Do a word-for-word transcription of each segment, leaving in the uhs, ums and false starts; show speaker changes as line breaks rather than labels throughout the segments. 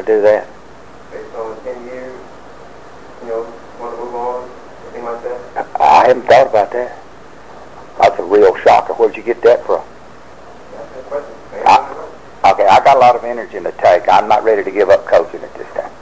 to do that?
Based on ten years, you know, want to move on, anything like that?
I haven't thought about that. That's a real shocker. Where'd you get that from?
That's a question.
I, okay, I got a lot of energy in the tank. I'm not ready to give up coaching at this time.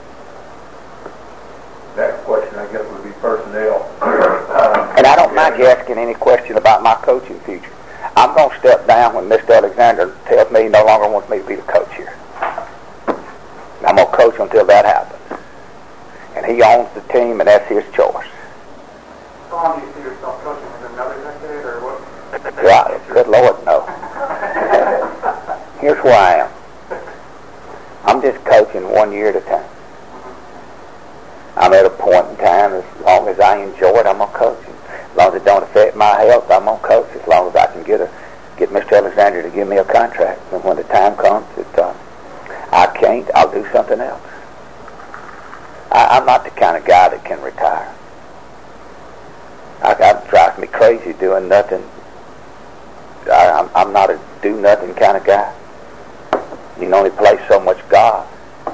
Next question, I guess, would be personnel.
And I don't mind you asking any question about my coaching future. I'm going to step down when Mister Alexander tells me he no longer wants me to be the coach here. And I'm going to coach until that happens. And he owns the team, and that's his choice.
How long do you see yourself coaching? Is it another decade, or what?
Yeah, good Lord, no. Here's where I am. I'm just coaching one year at a time. I'm at a point in time, as long as I enjoy it, I'm going to coach. As long as it don't affect my health, I'm going to coach. As long as I can get a get Mister Alexander to give me a contract. And when the time comes that uh, I can't, I'll do something else. I, I'm not the kind of guy that can retire. I, that drives me crazy doing nothing. I, I'm, I'm not a do-nothing kind of guy. You can only play so much golf.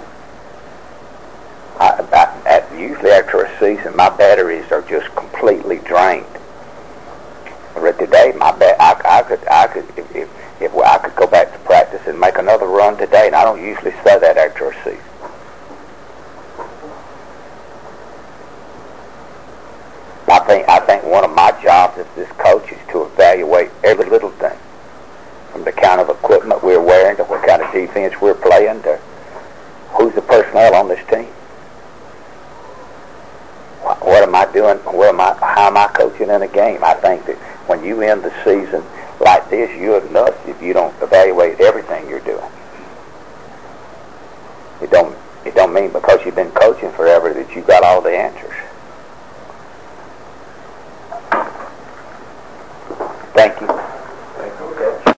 I, I, at, usually after a season, my batteries are just completely drained. But today, my ba- I, I could, I could, if, if, if I could go back to practice and make another run today, and I don't usually say that after a season. I think, I think one of my jobs as this coach is to evaluate every little thing, from the kind of equipment we're wearing to what kind of defense we're playing to who's the personnel on this team. What am I doing? What am I? How am I coaching in a game? I think that when you end the season like this, you're nuts if you don't evaluate everything you're doing. It don't. It don't mean because you've been coaching forever that you got all the answers. Thank you.